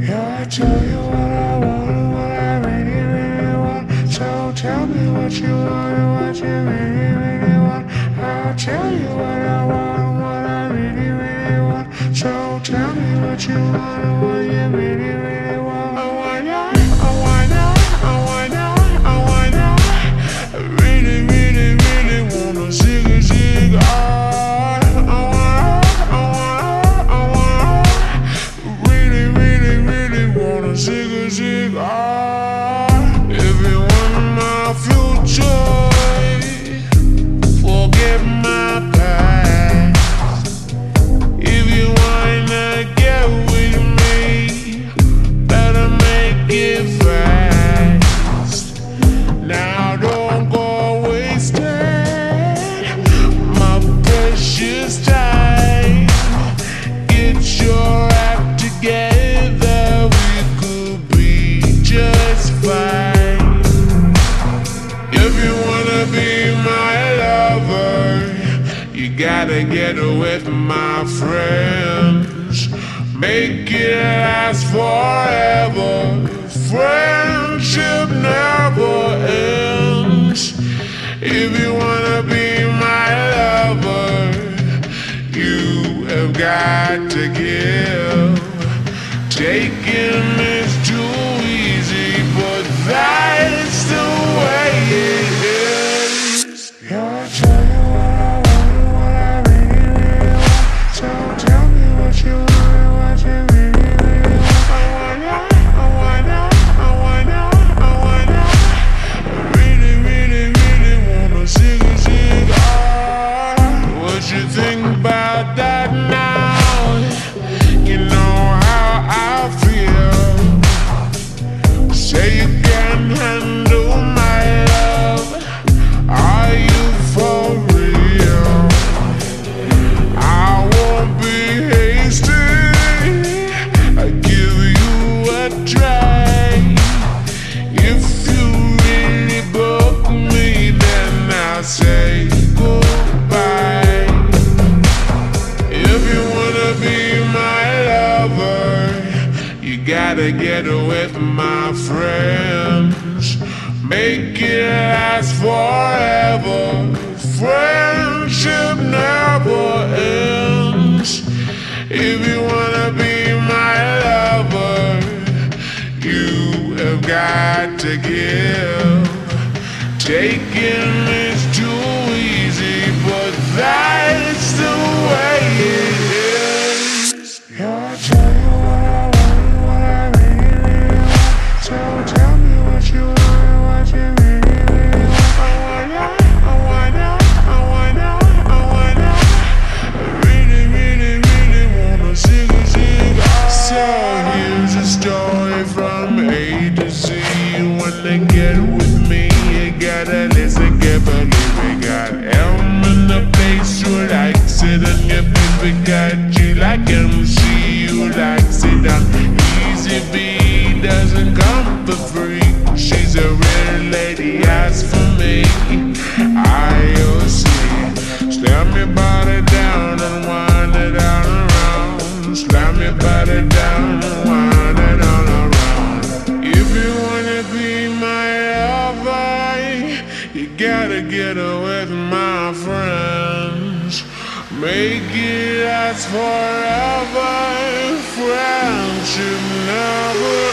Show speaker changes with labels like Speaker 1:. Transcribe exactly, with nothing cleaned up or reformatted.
Speaker 1: Yeah, I tell you what I want and what I really, really want. So tell me what you want and what you really, really want. I'll tell you what I want and what I really, really want. So tell me what you want and what you really, really want. I want ya, I want ya, I want ya, I want ya. I really, really, really wanna zig a zig. I, I want, I want, I want. Really, really, really wanna zig a zig. I, if you want my future, forget my past. If you wanna get with me, better make it fast. Now don't go wasting my precious time. Get your act together, we could be just fine. If you wanna be my lover, you gotta get with my friends. Make it last forever. Friendship never ends. If you wanna be my lover, you have got to give. Taking is too easy, but that's the way it is. Yeah, I tell you what I want and what I really, really want. So tell me what you want and what you really, really want. I want ya, I want ya, I want ya, I want ya. I really, really, really wanna zig a zig. Ah, what you think about that now? You know how I feel. Say you can handle my love. Are you for real? I won't be hasty. I give you a try. If you really book me, then I'll say goodbye. If you wanna be my lover, you gotta get with my friends. Make it last forever. Friendship never ends. If you wanna be my lover, you have got to give. Taking is too easy, but that's the way it is. Yeah, I tell you what I want and what I really, really want. So tell me what you want and what you really, really want. I want ya, I want ya, I want ya, I want ya. I really, really, really wanna zig a zig. So here's a story from A to Z. You wanna get with me, you gotta listen carefully. We got M in the place, you like sit on your bed. We got G like M C, you like sit down. Easy B doesn't come for free. She's a real lady, ask for me. I O C, slam your body down and wind it down around. Slam your body down and wind it on around. If you wanna be my lover, you gotta get with my friends. Make it last forever. Friendship never